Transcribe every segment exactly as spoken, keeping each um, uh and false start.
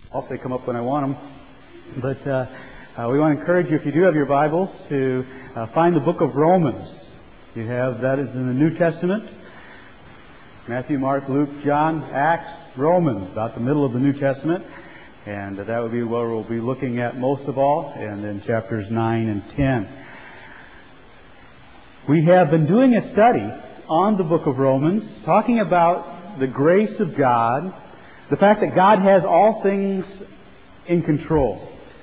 Hopefully they come up when I want them. But uh, uh, we want to encourage you, if you do have your Bibles, to uh, find the book of Romans. You have, that is in the New Testament. Matthew, Mark, Luke, John, Acts, Romans, about the middle of the New Testament. And uh, that would be where we'll be looking at most of all, and then chapters nine and ten. We have been doing a study on the book of Romans, talking about the grace of God, the fact that God has all things in control.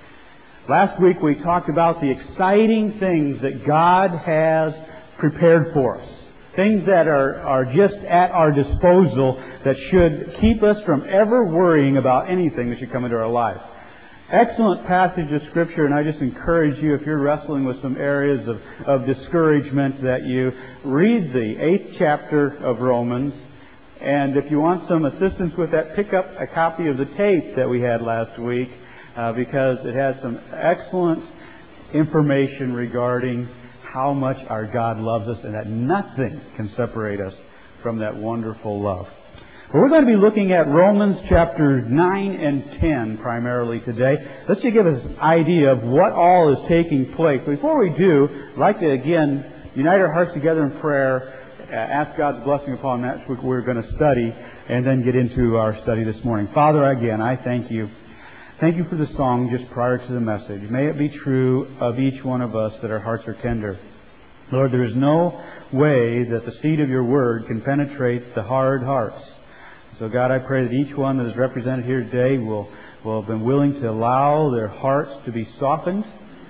Last week we talked about the exciting things that God has prepared for us. Things that are, are just at our disposal that should keep us from ever worrying about anything that should come into our life. Excellent passage of Scripture, and I just encourage you, if you're wrestling with some areas of, of discouragement, that you read the eighth chapter of Romans. And if you want some assistance with that, pick up a copy of the tape that we had last week, uh, because it has some excellent information regarding how much our God loves us and that nothing can separate us from that wonderful love. Well, we're going to be looking at Romans chapters nine and ten primarily today. Let's just give us an idea of what all is taking place. Before we do, I'd like to again unite our hearts together in prayer, uh, ask God's blessing upon that which we're going to study, and then get into our study this morning. Father, again, I thank you. Thank you for the song just prior to the message. May it be true of each one of us that our hearts are tender. Lord, there is no way that the seed of your word can penetrate the hard hearts. So God, I pray that each one that is represented here today will, will have been willing to allow their hearts to be softened,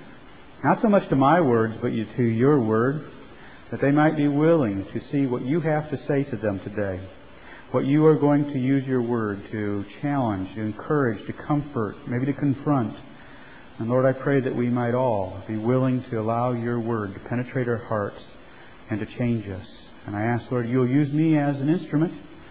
not so much to my words, but to your word, that they might be willing to see what you have to say to them today, what you are going to use your word to challenge, to encourage, to comfort, maybe to confront. And Lord, I pray that we might all be willing to allow your word to penetrate our hearts and to change us. And I ask, Lord, you'll use me as an instrument,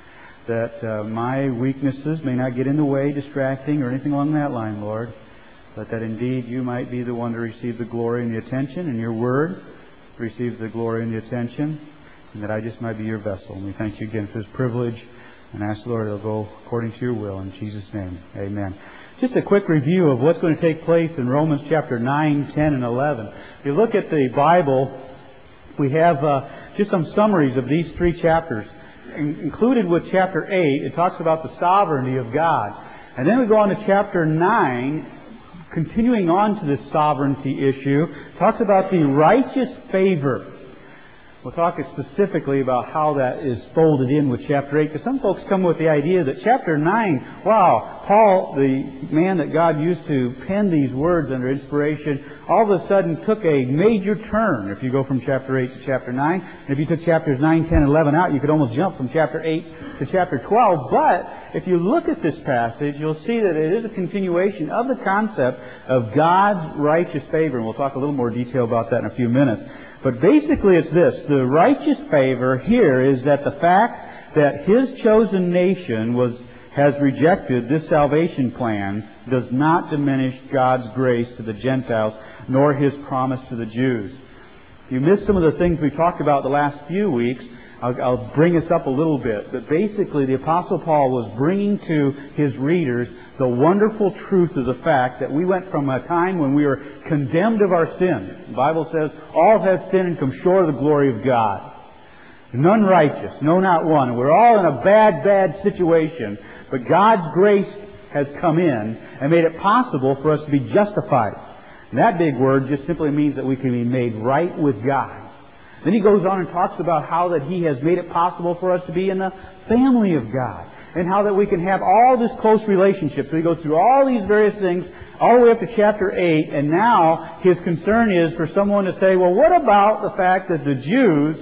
that uh, my weaknesses may not get in the way, distracting, or anything along that line, Lord, but that indeed you might be the one to receive the glory and the attention, and your word receives the glory and the attention, and that I just might be your vessel. And we thank you again for this privilege, and ask, Lord, it'll go according to your will. In Jesus' name, amen. Just a quick review of what's going to take place in Romans chapter nine, ten, and eleven. If you look at the Bible, we have uh, just some summaries of these three chapters. Included with chapter eight, it talks about the sovereignty of God. And then we go on to chapter nine, continuing on to this sovereignty issue, talks about the righteous favor. We'll talk specifically about how that is folded in with chapter eight, because some folks come with the idea that chapter nine, wow, Paul, the man that God used to pen these words under inspiration, all of a sudden took a major turn if you go from chapter eight to chapter nine. And if you took chapters nine, ten, and eleven out, you could almost jump from chapter eight to chapter twelve. But if you look at this passage, you'll see that it is a continuation of the concept of God's righteous favor. And we'll talk a little more detail about that in a few minutes. But basically it's this. The righteous favor here is that the fact that His chosen nation was has rejected this salvation plan does not diminish God's grace to the Gentiles, nor His promise to the Jews. If you missed some of the things we talked about the last few weeks, I'll, I'll bring us up a little bit. But basically the Apostle Paul was bringing to his readers the wonderful truth of the fact that we went from a time when we were condemned of our sin. The Bible says, all have sinned and come short of the glory of God. None righteous, no, not one. We're all in a bad, bad situation. But God's grace has come in and made it possible for us to be justified. And that big word just simply means that we can be made right with God. Then he goes on and talks about how that He has made it possible for us to be in the family of God. And how that we can have all this close relationship. So he goes through all these various things all the way up to chapter eight. And now his concern is for someone to say, well, what about the fact that the Jews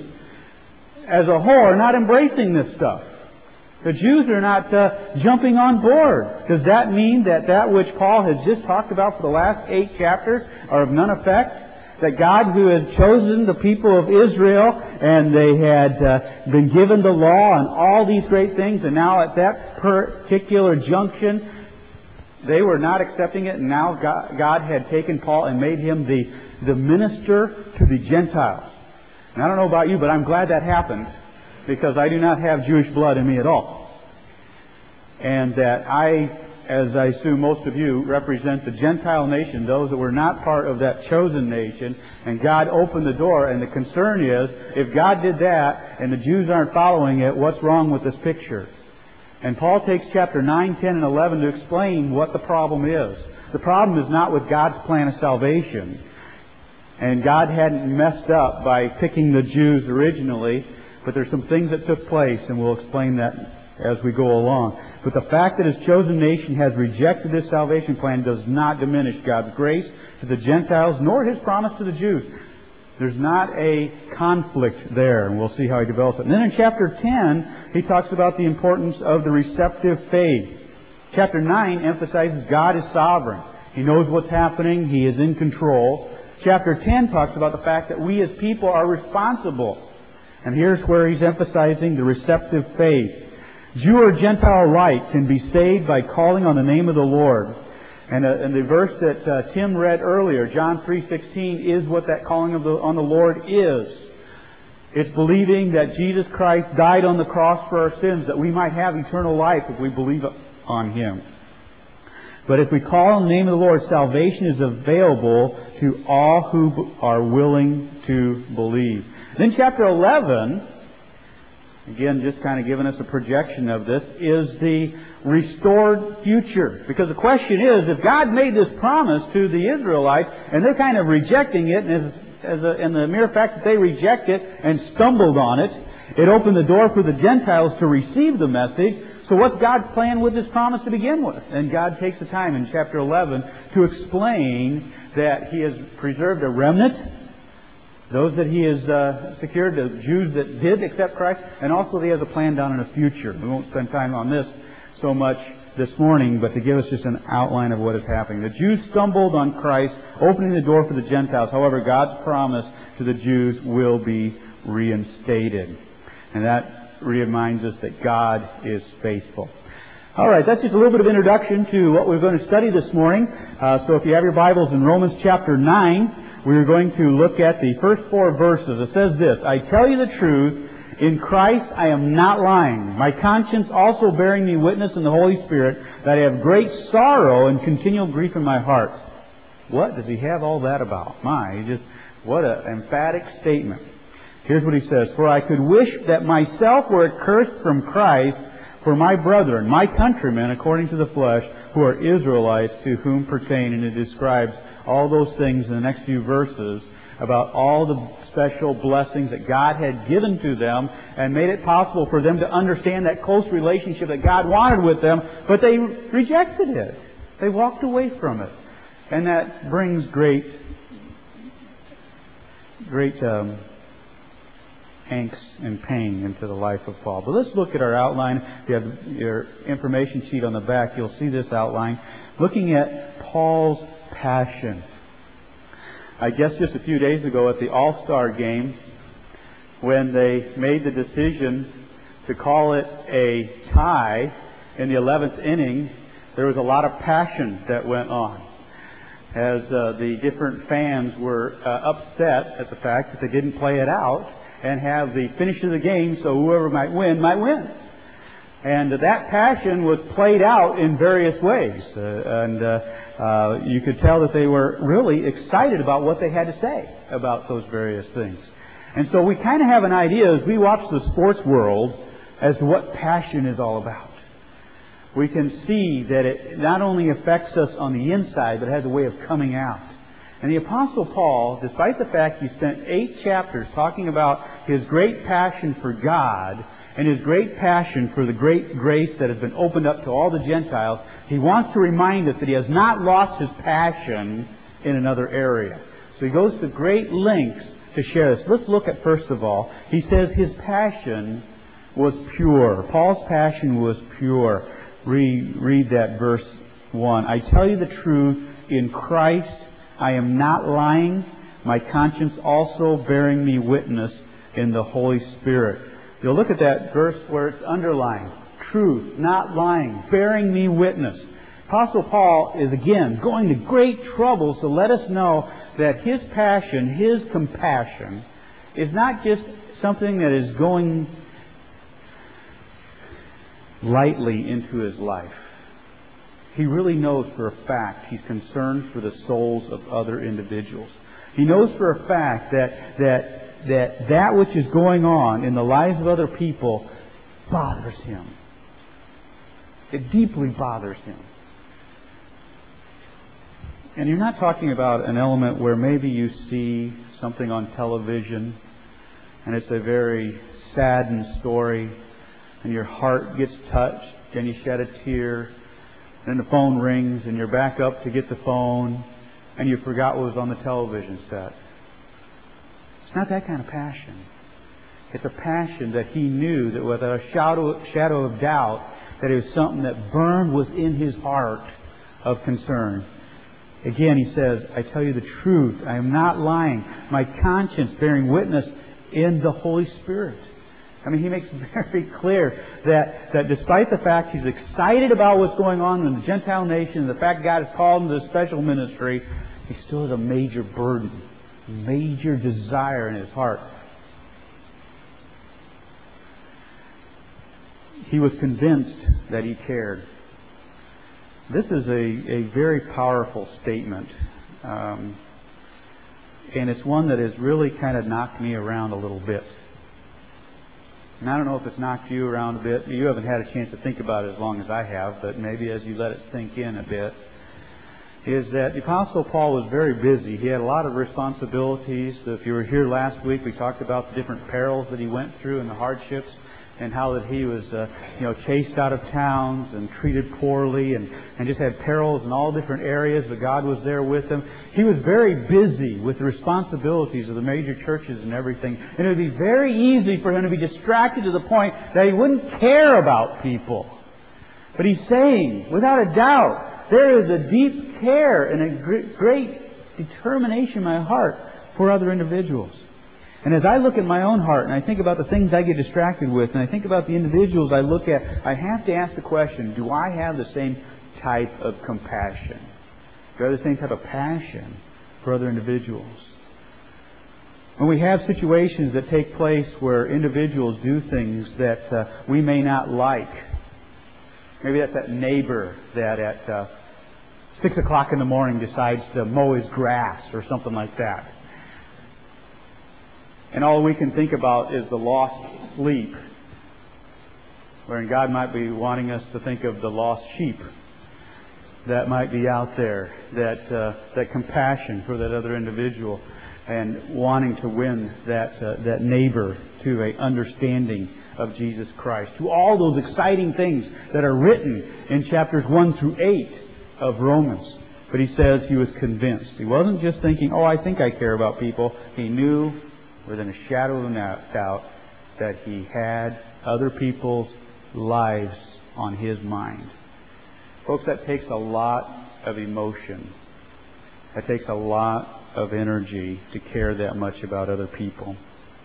as a whole are not embracing this stuff? The Jews are not uh, jumping on board. Does that mean that that which Paul has just talked about for the last eight chapters are of none effect? That God, who had chosen the people of Israel, and they had uh, been given the law and all these great things, and now at that particular junction, they were not accepting it, and now God, God had taken Paul and made him the, the minister to the Gentiles. And I don't know about you, but I'm glad that happened, because I do not have Jewish blood in me at all. And that I as I assume most of you, represent the Gentile nation, those that were not part of that chosen nation, and God opened the door, and the concern is, if God did that, and the Jews aren't following it, what's wrong with this picture? And Paul takes chapter nine, ten, and eleven to explain what the problem is. The problem is not with God's plan of salvation. And God hadn't messed up by picking the Jews originally, but there's some things that took place, and we'll explain that as we go along. But the fact that His chosen nation has rejected this salvation plan does not diminish God's grace to the Gentiles, nor His promise to the Jews. There's not a conflict there, and we'll see how He develops it. And then in chapter ten, he talks about the importance of the receptive faith. Chapter nine emphasizes God is sovereign. He knows what's happening. He is in control. Chapter ten talks about the fact that we as people are responsible. And here's where he's emphasizing the receptive faith. Jew or Gentile alike can be saved by calling on the name of the Lord. And, uh, and the verse that uh, Tim read earlier, John three sixteen, is what that calling of the, on the Lord is. It's believing that Jesus Christ died on the cross for our sins, that we might have eternal life if we believe on Him. But if we call on the name of the Lord, salvation is available to all who are willing to believe. Then chapter eleven, again, just kind of giving us a projection of this, is the restored future. Because the question is, if God made this promise to the Israelites, and they're kind of rejecting it, and, as, as a, and the mere fact that they reject it and stumbled on it, it opened the door for the Gentiles to receive the message. So what's God's plan with this promise to begin with? And God takes the time in chapter eleven to explain that He has preserved a remnant, those that He has uh, secured, the Jews that did accept Christ, and also He has a plan down in the future. We won't spend time on this so much this morning, but to give us just an outline of what is happening. The Jews stumbled on Christ, opening the door for the Gentiles. However, God's promise to the Jews will be reinstated. And that reminds us that God is faithful. All right, that's just a little bit of introduction to what we're going to study this morning. Uh, so if you have your Bibles in Romans chapter nine, we're going to look at the first four verses. It says this: I tell you the truth, in Christ I am not lying, my conscience also bearing me witness in the Holy Spirit that I have great sorrow and continual grief in my heart. What does he have all that about? My, he just, what an emphatic statement. Here's what he says: For I could wish that myself were accursed from Christ for my brethren, my countrymen, according to the flesh, who are Israelites, to whom pertain. And it describes all those things in the next few verses about all the special blessings that God had given to them and made it possible for them to understand that close relationship that God wanted with them, but they rejected it. They walked away from it. And that brings great, great um, angst and pain into the life of Paul. But let's look at our outline. If you have your information sheet on the back, you'll see this outline. Looking at Paul's passion. I guess just a few days ago at the All-Star game, when they made the decision to call it a tie in the eleventh inning, there was a lot of passion that went on as uh, the different fans were uh, upset at the fact that they didn't play it out and have the finish of the game so whoever might win might win. And that passion was played out in various ways. Uh, and uh, uh, you could tell that they were really excited about what they had to say about those various things. And so we kind of have an idea as we watch the sports world as to what passion is all about. We can see that it not only affects us on the inside, but has a way of coming out. And the Apostle Paul, despite the fact he spent eight chapters talking about his great passion for God and his great passion for the great grace that has been opened up to all the Gentiles, he wants to remind us that he has not lost his passion in another area. So he goes to great lengths to share this. Let's look at, first of all, he says his passion was pure. Paul's passion was pure. Read, read that verse one. I tell you the truth, in Christ I am not lying, my conscience also bearing me witness in the Holy Spirit. You'll look at that verse where it's underlined. Truth, not lying, bearing me witness. Apostle Paul is again going to great troubles to let us know that his passion, his compassion, is not just something that is going lightly into his life. he really knows for a fact he's concerned for the souls of other individuals. He knows for a fact that that that that which is going on in the lives of other people bothers him. It deeply bothers him. And you're not talking about an element where maybe you see something on television and it's a very saddened story and your heart gets touched and you shed a tear and the phone rings and you're back up to get the phone and you forgot what was on the television set. It's not that kind of passion. It's a passion that he knew that without a shadow, shadow of doubt that it was something that burned within his heart of concern. Again, he says, I tell you the truth. I am not lying. My conscience bearing witness in the Holy Spirit. I mean, he makes very clear that, that despite the fact he's excited about what's going on in the Gentile nation, the fact God has called him to this special ministry, he still has a major burden, major desire in his heart. He was convinced that he cared. This is a, a very powerful statement. Um, and it's one that has really kind of knocked me around a little bit. And I don't know if it's knocked you around a bit. You haven't had a chance to think about it as long as I have, but maybe as you let it sink in a bit, is that the Apostle Paul was very busy. He had a lot of responsibilities. If you were here last week, we talked about the different perils that he went through and the hardships, and how that he was, uh, you know, chased out of towns and treated poorly, and, and just had perils in all different areas, but God was there with him. He was very busy with the responsibilities of the major churches and everything, and it would be very easy for him to be distracted to the point that he wouldn't care about people. But he's saying, without a doubt, there is a deep care and a great determination in my heart for other individuals. And as I look at my own heart and I think about the things I get distracted with and I think about the individuals I look at, I have to ask the question, do I have the same type of compassion? Do I have the same type of passion for other individuals? When we have situations that take place where individuals do things that uh, we may not like, maybe that's that neighbor that at uh, six o'clock in the morning decides to mow his grass or something like that. And all we can think about is the lost sleep, wherein God might be wanting us to think of the lost sheep that might be out there, that uh, that compassion for that other individual, and wanting to win that uh, that neighbor to a understanding of Jesus Christ, to all those exciting things that are written in chapters one through eight of Romans. But he says he was convinced. He wasn't just thinking, oh, I think I care about people. He knew within a shadow of a doubt that he had other people's lives on his mind. Folks, that takes a lot of emotion. That takes a lot of energy to care that much about other people.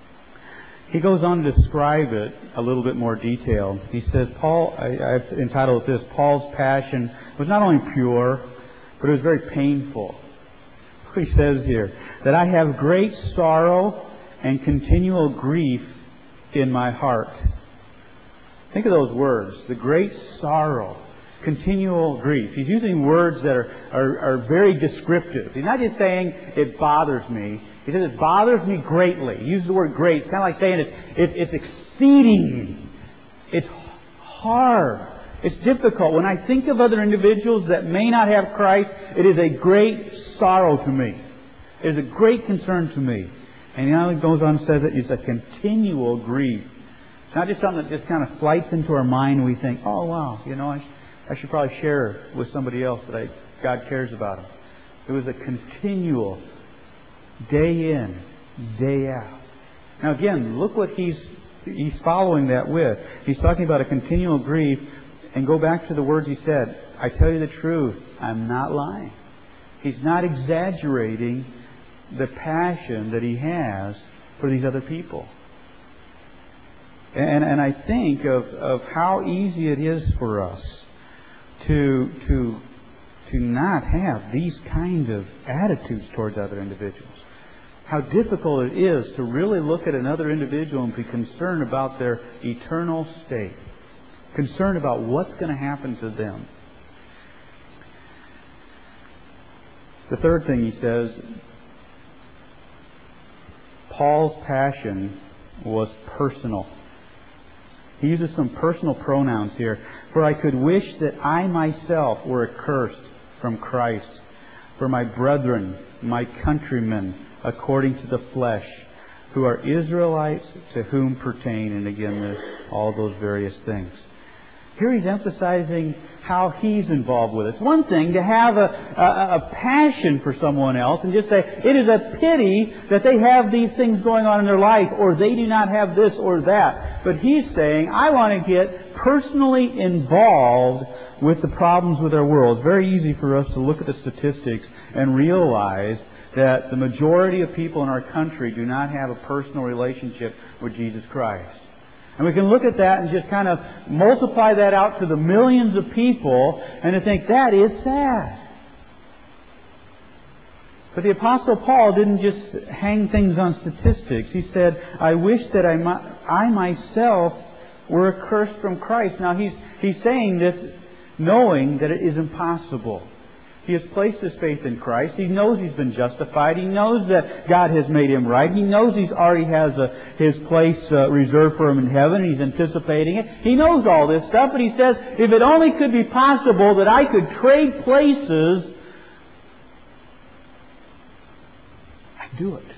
He goes on to describe it a little bit more detail. He says, Paul, I, I've entitled this, Paul's passion was not only pure, but it was very painful. He says here, that I have great sorrow and continual grief in my heart. Think of those words. The great sorrow, continual grief. He's using words that are, are, are very descriptive. He's not just saying, it bothers me. He says, it bothers me greatly. He uses the word great. It's kind of like saying it's, it, it's exceeding. It's hard. It's difficult. When I think of other individuals that may not have Christ, it is a great sorrow to me. It is a great concern to me. And he now goes on and says that it's a continual grief. It's not just something that just kind of flights into our mind and we think, oh, wow, you know, I, sh- I should probably share with somebody else that I, God cares about them. It was a continual, day in, day out. Now again, look what he's he's following that with. He's talking about a continual grief, and go back to the words he said. I tell you the truth, I'm not lying. He's not exaggerating the passion that he has for these other people. And, and I think of, of how easy it is for us to, to, to not have these kind of attitudes towards other individuals. How difficult it is to really look at another individual and be concerned about their eternal state. Concerned about what's going to happen to them. The third thing he says, Paul's passion was personal. He uses some personal pronouns here. For I could wish that I myself were accursed from Christ for my brethren, my countrymen, according to the flesh, who are Israelites, to whom pertain, and again, the, all those various things. Here he's emphasizing how he's involved with it. It's one thing to have a, a, a passion for someone else and just say, it is a pity that they have these things going on in their life, or they do not have this or that. But he's saying, I want to get personally involved with the problems with our world. It's very easy for us to look at the statistics and realize that the majority of people in our country do not have a personal relationship with Jesus Christ. And we can look at that and just kind of multiply that out to the millions of people and to think, that is sad. But the Apostle Paul didn't just hang things on statistics. He said, I wish that I, I myself were accursed from Christ. Now he's, he's saying this knowing that it is impossible. He has placed his faith in Christ. He knows he's been justified. He knows that God has made him right. He knows he's already has a, his place uh, reserved for him in heaven. He's anticipating it. He knows all this stuff, but he says, if it only could be possible that I could trade places, I'd do it.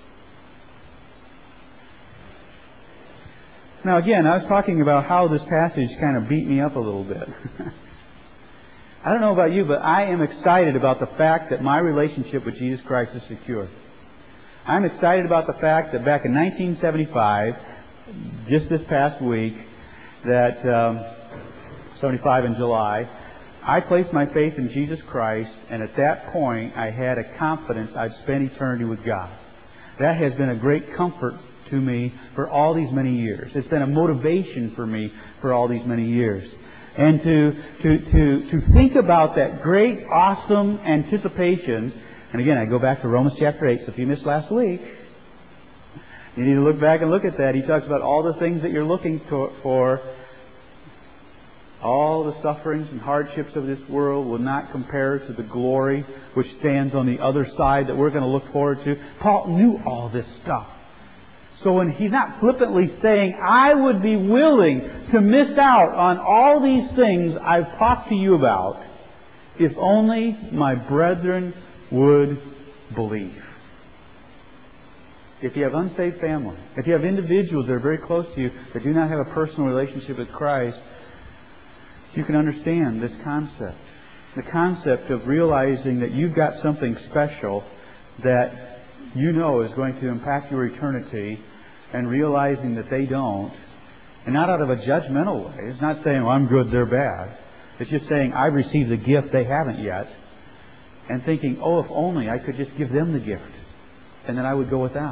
Now again, I was talking about how this passage kind of beat me up a little bit. I don't know about you, but I am excited about the fact that my relationship with Jesus Christ is secure. I'm excited about the fact that back in nineteen seventy-five, just this past week, that um, seventy-five in July, I placed my faith in Jesus Christ, and at that point I had a confidence I'd spend eternity with God. That has been a great comfort to me for all these many years. It's been a motivation for me for all these many years. And to, to, to, to think about that great, awesome anticipation. And again, I go back to Romans chapter eight. So if you missed last week, you need to look back and look at that. He talks about all the things that you're looking to, for. All the sufferings and hardships of this world will not compare to the glory which stands on the other side that we're going to look forward to. Paul knew all this stuff. So when he's not flippantly saying, I would be willing to miss out on all these things I've talked to you about, if only my brethren would believe. If you have unsaved family, if you have individuals that are very close to you that do not have a personal relationship with Christ, you can understand this concept. The concept of realizing that you've got something special that you know is going to impact your eternity, and realizing that they don't, and not out of a judgmental way. It's not saying, well, I'm good, they're bad. It's just saying, I've received the gift, they haven't yet. And thinking, oh, if only I could just give them the gift, and then I would go without.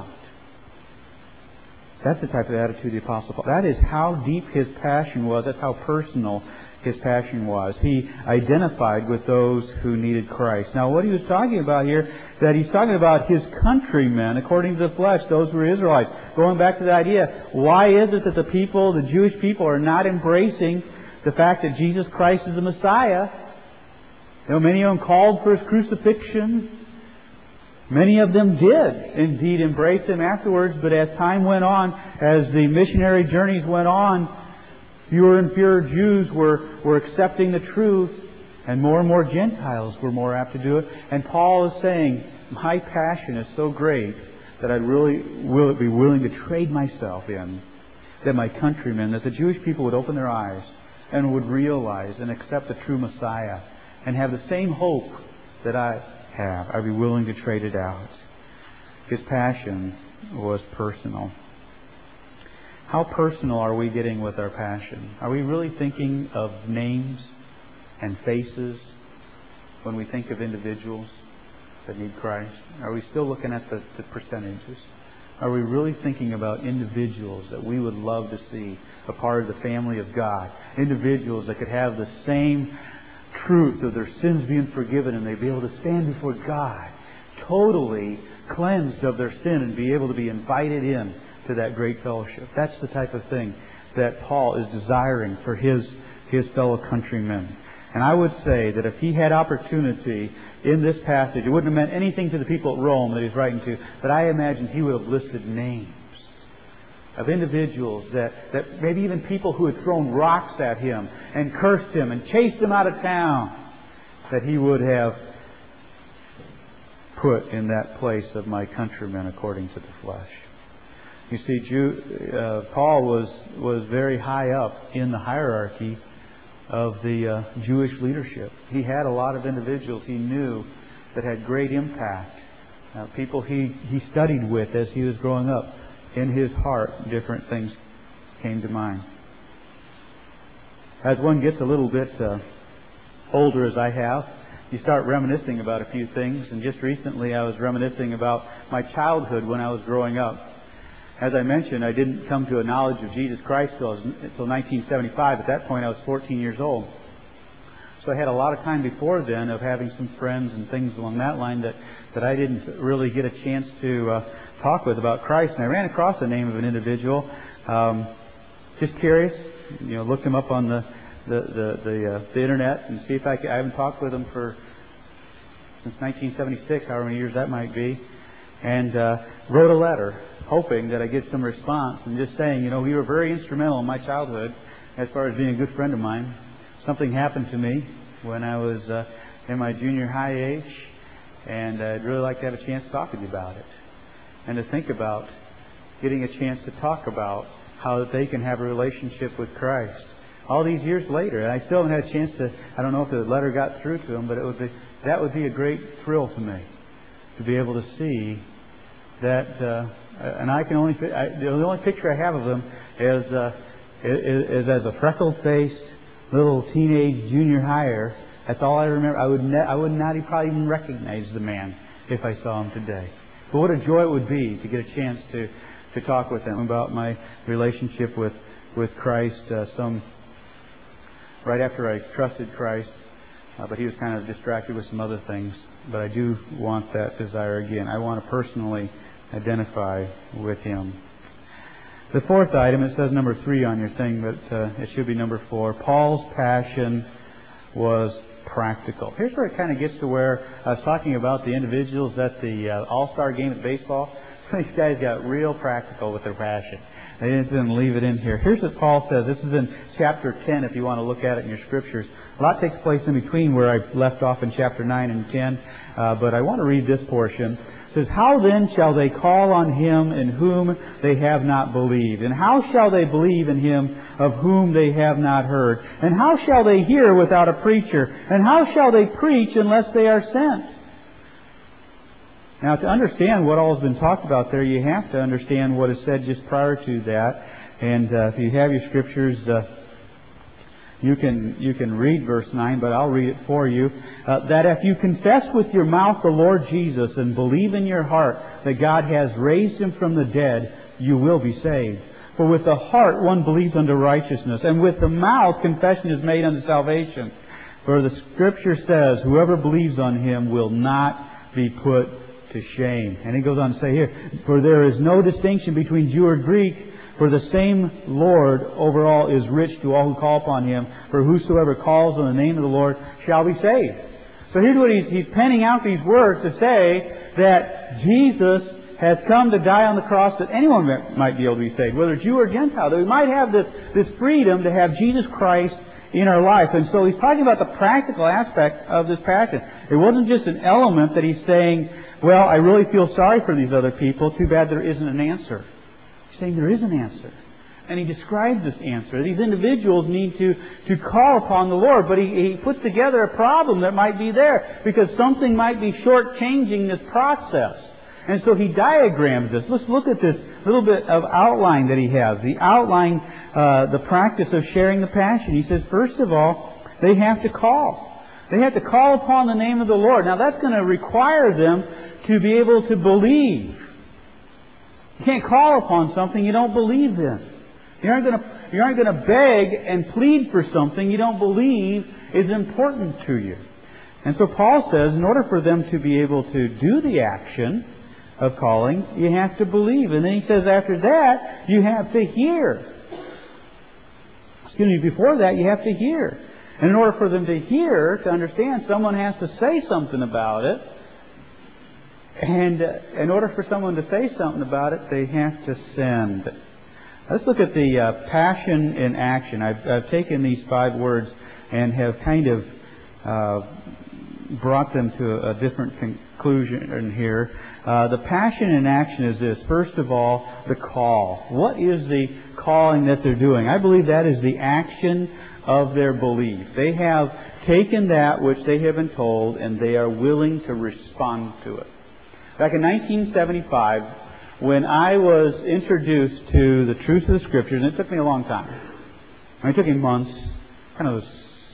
That's the type of attitude the Apostle Paul. That is how deep his passion was. That's how personal his passion was. He identified with those who needed Christ. Now, what he was talking about here, that he's talking about his countrymen, according to the flesh, those who are Israelites. Going back to the idea, why is it that the people, the Jewish people, are not embracing the fact that Jesus Christ is the Messiah? You know, many of them called for his crucifixion. Many of them did indeed embrace him afterwards, but as time went on, as the missionary journeys went on, fewer and fewer Jews were, were accepting the truth, and more and more Gentiles were more apt to do it. And Paul is saying, my passion is so great that I'd really will be willing to trade myself in, that my countrymen, that the Jewish people would open their eyes and would realize and accept the true Messiah and have the same hope that I have. I'd be willing to trade it out. His passion was personal. How personal are we getting with our passion? Are we really thinking of names and faces when we think of individuals that need Christ? Are we still looking at the, the percentages? Are we really thinking about individuals that we would love to see a part of the family of God? Individuals that could have the same truth of their sins being forgiven, and they'd be able to stand before God totally cleansed of their sin and be able to be invited in to that great fellowship. That's the type of thing that Paul is desiring for his, his fellow countrymen. And I would say that if he had opportunity in this passage, it wouldn't have meant anything to the people at Rome that he's writing to, but I imagine he would have listed names of individuals that, that maybe even people who had thrown rocks at him and cursed him and chased him out of town, that he would have put in that place of my countrymen according to the flesh. You see, Jew, uh, Paul was, was very high up in the hierarchy of the uh, Jewish leadership. He had a lot of individuals he knew that had great impact. Uh, people he, he studied with as he was growing up. In his heart, different things came to mind. As one gets a little bit uh, older, as I have, you start reminiscing about a few things. And just recently I was reminiscing about my childhood when I was growing up. As I mentioned, I didn't come to a knowledge of Jesus Christ until nineteen seventy-five. At that point, I was fourteen years old. So I had a lot of time before then of having some friends and things along that line that, that I didn't really get a chance to uh, talk with about Christ. And I ran across the name of an individual. Um, just curious. You know, looked him up on the the the, the, uh, the internet and see if I could. I haven't talked with him for since nineteen seventy-six, however many years that might be, and uh, wrote a letter, hoping that I get some response, and just saying, you know, you were very instrumental in my childhood as far as being a good friend of mine. Something happened to me when I was uh, in my junior high age, and I'd really like to have a chance to talk with you about it, and to think about getting a chance to talk about how that they can have a relationship with Christ. All these years later, and I still haven't had a chance to, I don't know if the letter got through to him, but it would be, that would be a great thrill to me, to be able to see that, uh, and I can only, I, the only picture I have of him is, uh, is, is as a freckled-faced little teenage junior higher. That's all I remember. I would, ne- I would not probably even recognize the man if I saw him today. But what a joy it would be to get a chance to, to talk with him about my relationship with, with Christ. Uh, some right after I trusted Christ, uh, but he was kind of distracted with some other things. But I do want that desire again. I want to personally identify with him. The fourth item, it says number three on your thing, but uh, it should be number four. Paul's passion was practical. Here's where it kind of gets to where I was talking about the individuals at the uh, All-Star game at baseball. These guys got real practical with their passion. They didn't leave it in here. Here's what Paul says. This is in chapter ten if you want to look at it in your scriptures. A lot takes place in between where I left off in chapter nine and ten, uh, but I want to read this portion. It says, "How then shall they call on him in whom they have not believed? And how shall they believe in him of whom they have not heard? And how shall they hear without a preacher? And how shall they preach unless they are sent?" Now, to understand what all has been talked about there, you have to understand what is said just prior to that. And uh, if you have your scriptures, uh, you can you can read verse nine, but I'll read it for you. Uh, that if you confess with your mouth the Lord Jesus and believe in your heart that God has raised him from the dead, you will be saved. For with the heart one believes unto righteousness, and with the mouth confession is made unto salvation. For the Scripture says, whoever believes on him will not be put to shame. And he goes on to say here, for there is no distinction between Jew or Greek, for the same Lord over all is rich to all who call upon him. For whosoever calls on the name of the Lord shall be saved. So here's what he's, he's penning out these words to say that Jesus has come to die on the cross that anyone might be able to be saved, whether Jew or Gentile. That we might have this, this freedom to have Jesus Christ in our life. And so he's talking about the practical aspect of this passion. It wasn't just an element that he's saying, well, I really feel sorry for these other people. Too bad there isn't an answer. He's saying there is an answer. And he describes this answer. These individuals need to, to call upon the Lord. But he, he puts together a problem that might be there, because something might be shortchanging this process. And so he diagrams this. Let's look at this little bit of outline that he has. The outline, uh, the practice of sharing the passion. He says, first of all, they have to call. They have to call upon the name of the Lord. Now that's going to require them to be able to believe. You can't call upon something you don't believe in. You aren't going to, you aren't going to beg and plead for something you don't believe is important to you. And so Paul says, in order for them to be able to do the action of calling, you have to believe. And then he says after that, you have to hear. Excuse me, before that, you have to hear. And in order for them to hear, to understand, someone has to say something about it. And uh, in order for someone to say something about it, they have to send. Let's look at the uh, passion in action. I've, I've taken these five words and have kind of uh, brought them to a, a different conclusion in here. Uh, the passion in action is this. First of all, the call. What is the calling that they're doing? I believe that is the action of their belief. They have taken that which they have been told and they are willing to respond to it. Back in nineteen seventy-five, when I was introduced to the truth of the Scriptures, and it took me a long time. I mean, it took me months, kind of a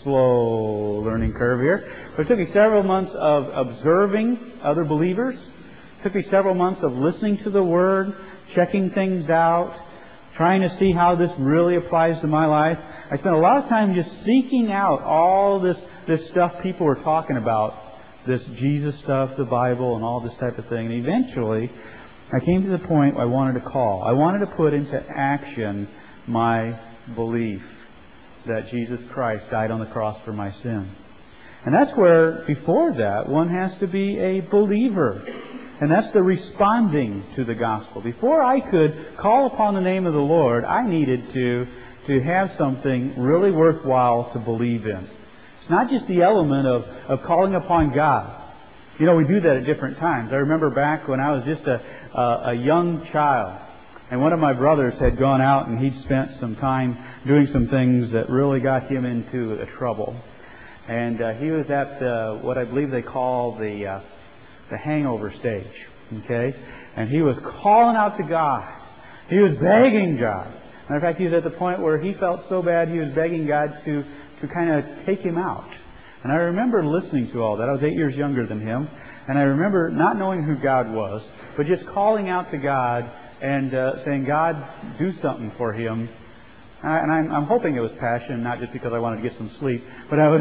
slow learning curve here, but it took me several months of observing other believers. It took me several months of listening to the Word, checking things out, trying to see how this really applies to my life. I spent a lot of time just seeking out all this, this stuff people were talking about, this Jesus stuff, the Bible, and all this type of thing. And eventually, I came to the point I wanted to call. I wanted to put into action my belief that Jesus Christ died on the cross for my sin. And that's where, before that, one has to be a believer. And that's the responding to the gospel. Before I could call upon the name of the Lord, I needed to, to have something really worthwhile to believe in. It's not just the element of, of calling upon God. You know, we do that at different times. I remember back when I was just a, a, a young child, and one of my brothers had gone out and he'd spent some time doing some things that really got him into a trouble. And uh, he was at uh, what I believe they call the uh, the hangover stage. Okay? And he was calling out to God. He was begging God. Matter of fact, he was at the point where he felt so bad he was begging God to, to kind of take him out. And I remember listening to all that. I was eight years younger than him. And I remember not knowing who God was, but just calling out to God and uh, saying, God, do something for him. And I'm, I'm hoping it was passion, not just because I wanted to get some sleep, but I was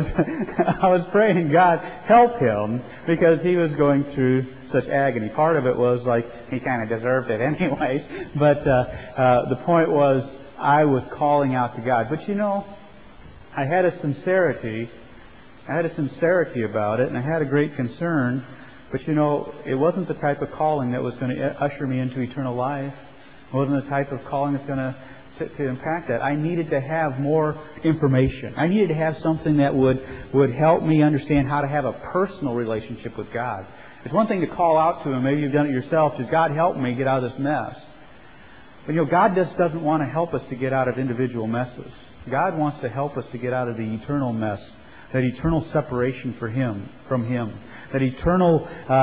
I was praying, God, help him, because he was going through such agony. Part of it was like he kind of deserved it anyways, but uh, uh, the point was I was calling out to God. But you know, I had a sincerity, I had a sincerity about it, and I had a great concern. But you know, it wasn't the type of calling that was going to usher me into eternal life. It wasn't the type of calling that's going to To, to impact that. I needed to have more information. I needed to have something that would, would help me understand how to have a personal relationship with God. It's one thing to call out to Him. Maybe you've done it yourself. Just, God, help me get out of this mess. But you know, God just doesn't want to help us to get out of individual messes. God wants to help us to get out of the eternal mess, that eternal separation for Him, from Him, that eternal uh,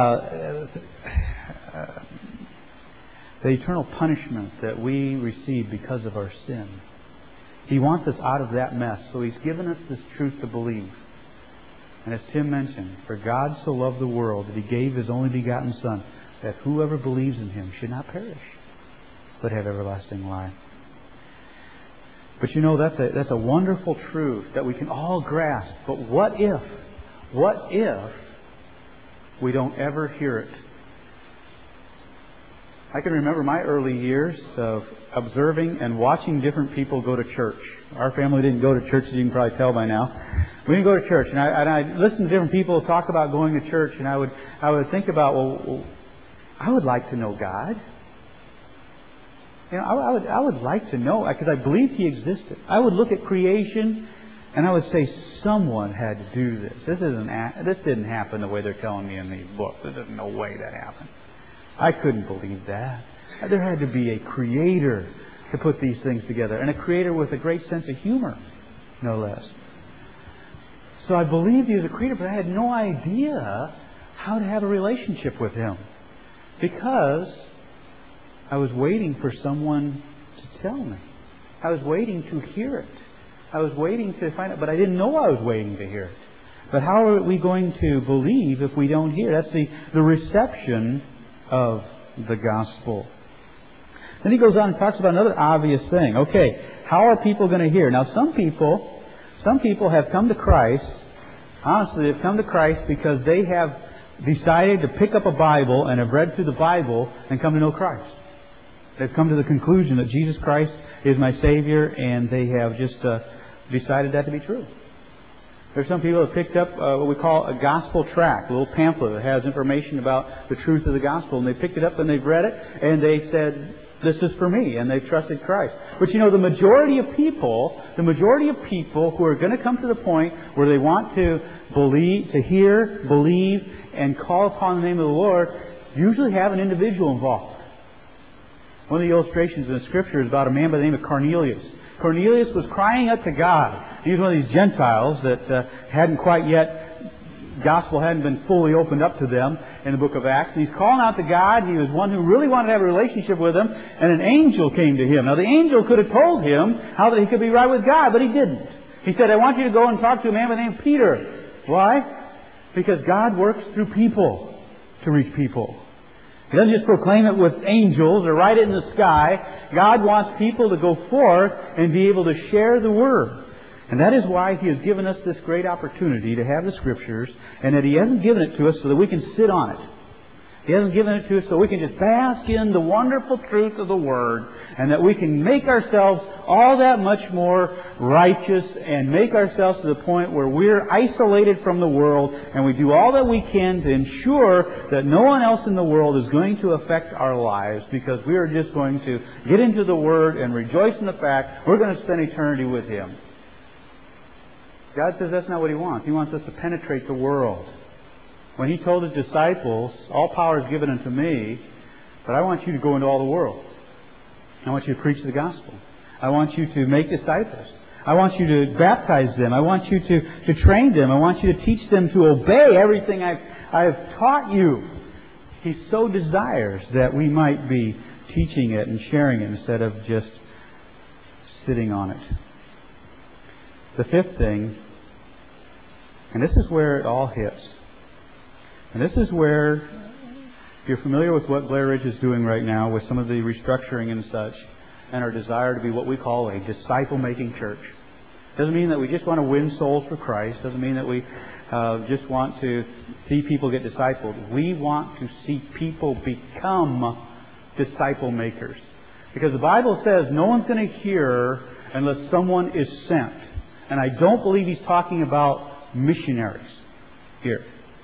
uh, the eternal punishment that we receive because of our sin. He wants us out of that mess. So He's given us this truth to believe. And as Tim mentioned, for God so loved the world that He gave His only begotten Son, that whoever believes in Him should not perish, but have everlasting life. But you know, that's a, that's a wonderful truth that we can all grasp. But what if, what if we don't ever hear it? I can remember my early years of observing and watching different people go to church. Our family didn't go to church, as you can probably tell by now. We didn't go to church, and I and I listened to different people talk about going to church, and I would I would think about, well, I would like to know God. You know, I, I would I would like to know, because I believed He existed. I would look at creation, and I would say, someone had to do this. This isn't this didn't happen the way they're telling me in these books. There's no way that happened. I couldn't believe that. There had to be a creator to put these things together, and a creator with a great sense of humor, no less. So I believed He was a creator, but I had no idea how to have a relationship with Him, because I was waiting for someone to tell me. I was waiting to hear it. I was waiting to find out, but I didn't know I was waiting to hear it. But how are we going to believe if we don't hear? That's the, the reception of the gospel. Then he goes on and talks about another obvious thing. Okay, how are people going to hear? Now, some people, some people have come to Christ. Honestly, they've come to Christ because they have decided to pick up a Bible and have read through the Bible and come to know Christ. They've come to the conclusion that Jesus Christ is my Savior, and they have just uh, decided that to be true. There's some people that picked up uh, what we call a gospel tract, a little pamphlet that has information about the truth of the gospel. And they picked it up and they've read it and they said, this is for me. And they've trusted Christ. But you know, the majority of people, the majority of people who are going to come to the point where they want to believe, to hear, believe, and call upon the name of the Lord, usually have an individual involved. One of the illustrations in the Scripture is about a man by the name of Cornelius. Cornelius was crying out to God. He was one of these Gentiles that uh, hadn't quite yet, gospel hadn't been fully opened up to them in the book of Acts. And he's calling out to God. He was one who really wanted to have a relationship with Him. And an angel came to him. Now the angel could have told him how that he could be right with God, but he didn't. He said, I want you to go and talk to a man by the name of Peter. Why? Because God works through people to reach people. He doesn't just proclaim it with angels or write it in the sky. God wants people to go forth and be able to share the Word. And that is why He has given us this great opportunity to have the Scriptures, and that He hasn't given it to us so that we can sit on it. He hasn't given it to us so we can just bask in the wonderful truth of the Word, and that we can make ourselves all that much more righteous and make ourselves to the point where we're isolated from the world, and we do all that we can to ensure that no one else in the world is going to affect our lives, because we are just going to get into the Word and rejoice in the fact we're going to spend eternity with Him. God says that's not what He wants. He wants us to penetrate the world. When He told His disciples, all power is given unto me, but I want you to go into all the world. I want you to preach the gospel. I want you to make disciples. I want you to baptize them. I want you to, to train them. I want you to teach them to obey everything I've, I've taught you. He so desires that we might be teaching it and sharing it instead of just sitting on it. The fifth thing, and this is where it all hits. And this is where, if you're familiar with what Blair Ridge is doing right now with some of the restructuring and such, and our desire to be what we call a disciple-making church. Doesn't mean that we just want to win souls for Christ. Doesn't mean that we uh, just want to see people get discipled. We want to see people become disciple makers. Because the Bible says no one's going to hear unless someone is sent. And I don't believe He's talking about missionaries here.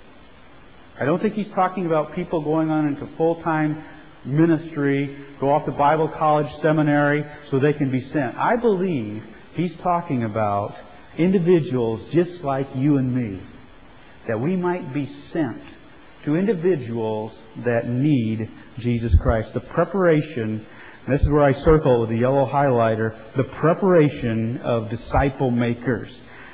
I don't think He's talking about people going on into full-time ministry, go off to Bible college, seminary, so they can be sent. I believe He's talking about individuals just like you and me, that we might be sent to individuals that need Jesus Christ. The preparation, and this is where I circle with the yellow highlighter, the preparation of disciple makers.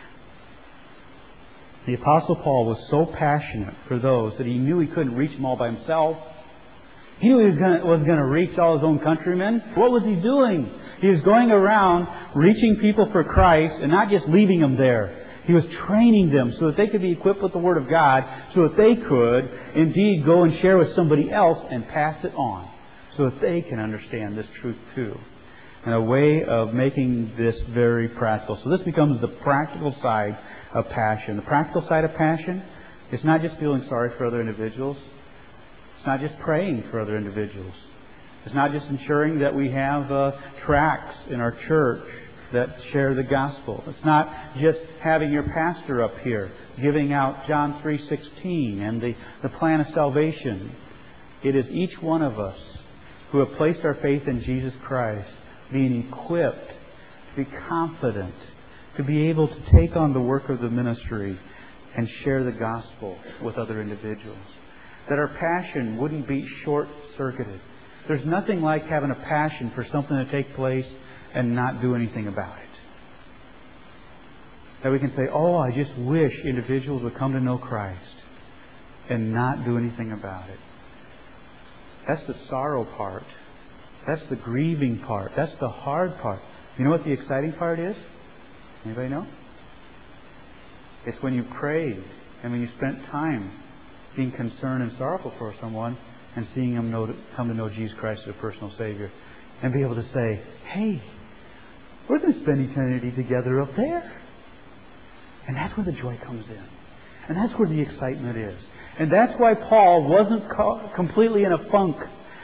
The Apostle Paul was so passionate for those that he knew he couldn't reach them all by himself. He knew he was going to, wasn't going to reach all his own countrymen. What was he doing? He was going around reaching people for Christ and not just leaving them there. He was training them so that they could be equipped with the Word of God, so that they could indeed go and share with somebody else and pass it on, so that they can understand this truth too. And a way of making this very practical. So this becomes the practical side of passion. The practical side of passion is not just feeling sorry for other individuals. It's not just praying for other individuals. It's not just ensuring that we have uh, tracts in our church that share the gospel. It's not just having your pastor up here giving out John three sixteen and the, the plan of salvation. It is each one of us who have placed our faith in Jesus Christ being equipped to be confident, to be able to take on the work of the ministry and share the gospel with other individuals. That our passion wouldn't be short-circuited. There's nothing like having a passion for something to take place and not do anything about it. That we can say, oh, I just wish individuals would come to know Christ and not do anything about it. That's the sorrow part. That's the grieving part. That's the hard part. You know what the exciting part is? Anybody know? It's when you prayed and when you spent time being concerned and sorrowful for someone and seeing them know, come to know Jesus Christ as a personal Savior, and be able to say, hey, we're going to spend eternity together up there. And that's where the joy comes in. And that's where the excitement is. And that's why Paul wasn't co- completely in a funk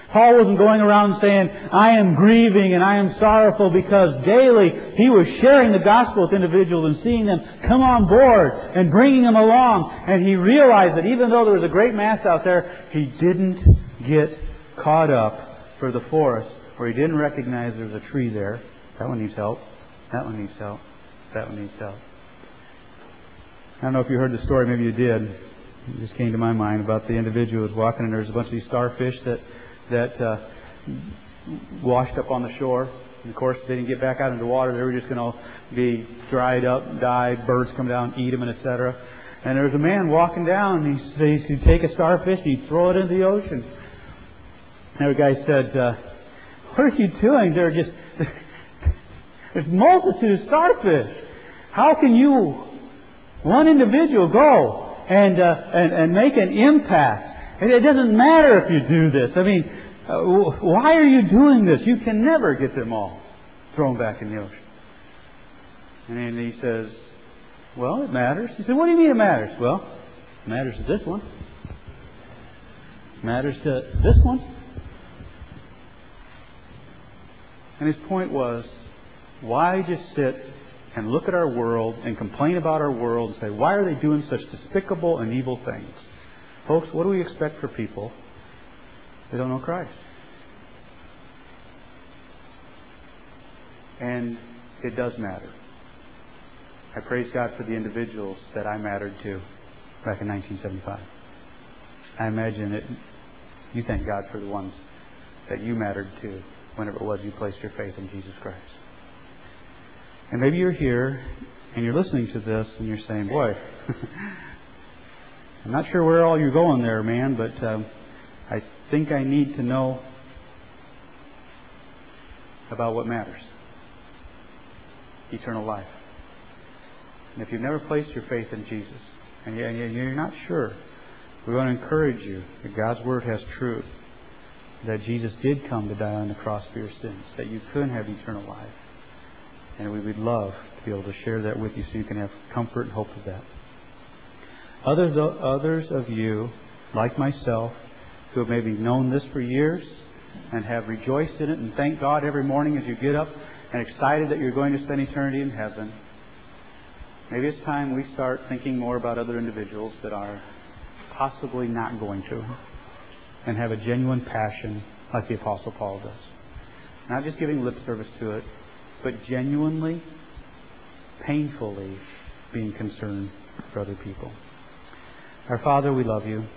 Paul wasn't going around saying, I am grieving and I am sorrowful, because daily he was sharing the gospel with individuals and seeing them come on board and bringing them along. And he realized that even though there was a great mass out there, he didn't get caught up for the forest, where he didn't recognize there was a tree there. That one needs help. That one needs help. That one needs help. I don't know if you heard the story. Maybe you did. It just came to my mind about the individual who was walking, and there was a bunch of these starfish that that uh, washed up on the shore. And of course, they didn't get back out into the water. They were just going to be dried up, die. Birds come down, eat them, and et cetera. And there was a man walking down, and he said he'd take a starfish and he'd throw it into the ocean. And the guy said, uh, "What are you doing? There are just there's multitude of starfish. How can you, one individual, go and uh, and and make an impact? And it doesn't matter if you do this. I mean, uh, why are you doing this? You can never get them all thrown back in the ocean." And then he says, "Well, it matters." He said, "What do you mean it matters?" "Well, it matters to this one. It matters to this one." And his point was, why just sit and look at our world and complain about our world and say, why are they doing such despicable and evil things? Folks, what do we expect for people that don't know Christ? And it does matter. I praise God for the individuals that I mattered to back in nineteen seventy-five. I imagine that you thank God for the ones that you mattered to whenever it was you placed your faith in Jesus Christ. And maybe you're here and you're listening to this and you're saying, boy, I'm not sure where all you're going there, man, but um, I think I need to know about what matters. Eternal life. And if you've never placed your faith in Jesus and you're not sure, we want to encourage you that God's Word has truth. That Jesus did come to die on the cross for your sins. That you could have eternal life. And we would love to be able to share that with you so you can have comfort and hope of that. Others, others of you, like myself, who have maybe known this for years and have rejoiced in it and thank God every morning as you get up and excited that you're going to spend eternity in heaven, maybe it's time we start thinking more about other individuals that are possibly not going to, and have a genuine passion like the Apostle Paul does. Not just giving lip service to it, but genuinely, painfully being concerned for other people. Our Father, we love you.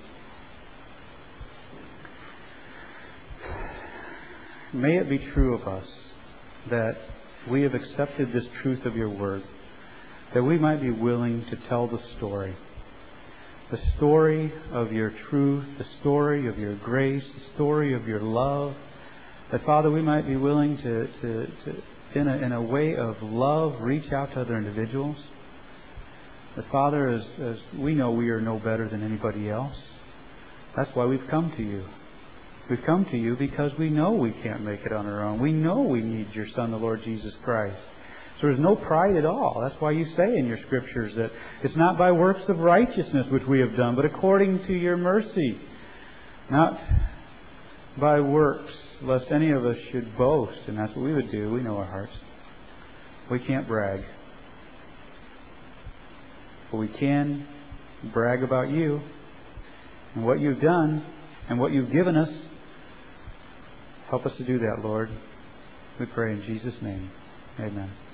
May it be true of us that we have accepted this truth of your word, that we might be willing to tell the story. The story of your truth, the story of your grace, the story of your love. That, Father, we might be willing to, to, to in, a, in a way of love, reach out to other individuals. That, Father, as, as we know we are no better than anybody else, that's why we've come to you. We've come to you because we know we can't make it on our own. We know we need your Son, the Lord Jesus Christ. So there's no pride at all. That's why you say in your Scriptures that it's not by works of righteousness which we have done, but according to your mercy. Not by works, lest any of us should boast. And that's what we would do. We know our hearts. We can't brag. But we can brag about you and what you've done and what you've given us. Help us to do that, Lord. We pray in Jesus' name. Amen.